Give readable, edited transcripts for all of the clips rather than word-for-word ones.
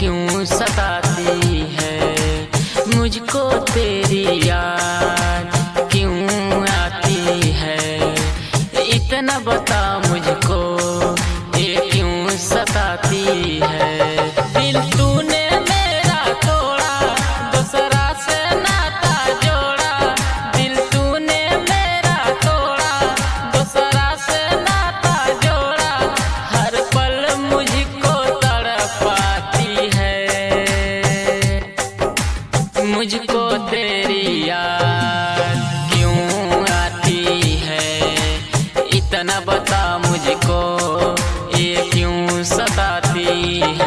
क्यों सताती है, मुझको तेरी याद क्यों आती है। इतना बता मुझको ये क्यों सताती है। दिल तूने मेरा तोड़ा, दूसरा से नाता जोड़ा। दिल तूने मेरा तोड़ा, दूसरा से नाता जोड़ा। हर पल मुझको तड़पाती है, मुझको तेरी याद क्यों आती है। इतना बता मुझको ये क्यों सताती है।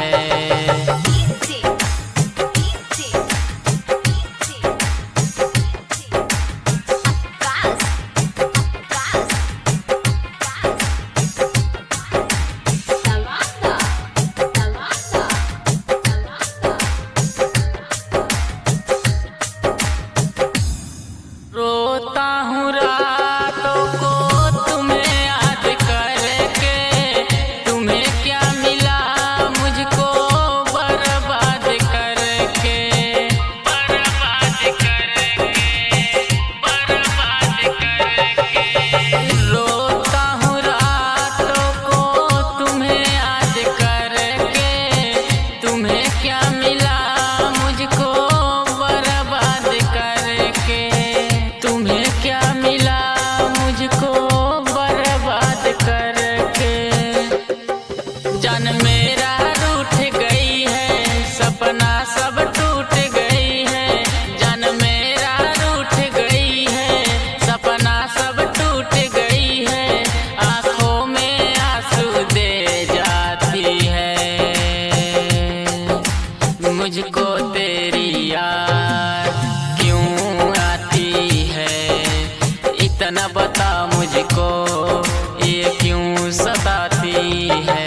रोता हूँ रातों को तुम्हें याद करके, तुम्हें क्या मिला मुझको बर्बाद करके। बर्बाद करके, बर्बाद करके। रोता हूँ रातों को तुम्हें याद करके, तुम्हें क्या मिला मुझको बर्बाद करके। तुम्हें क्या मिला मुझको बर्बाद करके। जान मेरा रूठ गई है, सपना सब टूट गई है। जान मेरा रूठ गई है, सपना सब टूट गई है। आंखों में आंसू दे जाती है, मुझको तेरी याद क्यों आती है। इतना बता मुझको ये क्यों सताती है।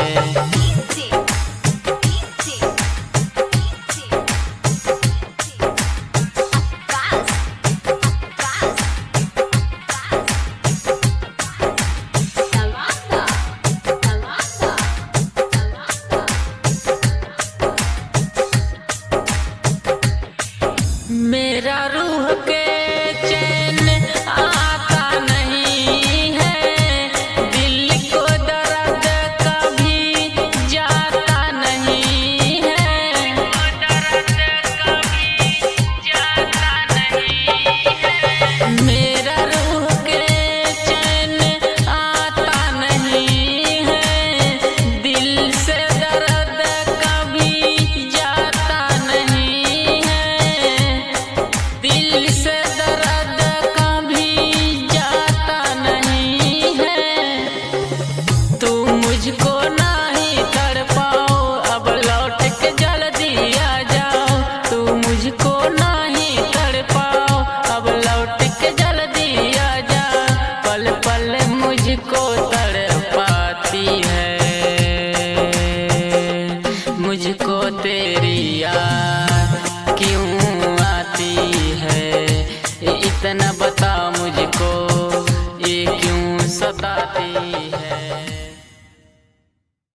मेरा रूह के चैन आता नहीं है, दिल को दर्द कभी जाता नहीं है। दर्द कभी जाता नहीं है। मेरा रूह के चैन आता नहीं है, दिल से दर्द कभी जाता नहीं है। दिल से दर्द कभी जाता नहीं है। तू मुझको नहीं तड़पाओ, अब लौट के जल्दी आ जाओ। तू मुझको नहीं तड़पाओ, अब लौट के जल्दी आ जाओ। पल पल मुझको तड़पाती है, मुझको तेरी याद क्यों आती है। इतना बता मुझको ये क्यों सताती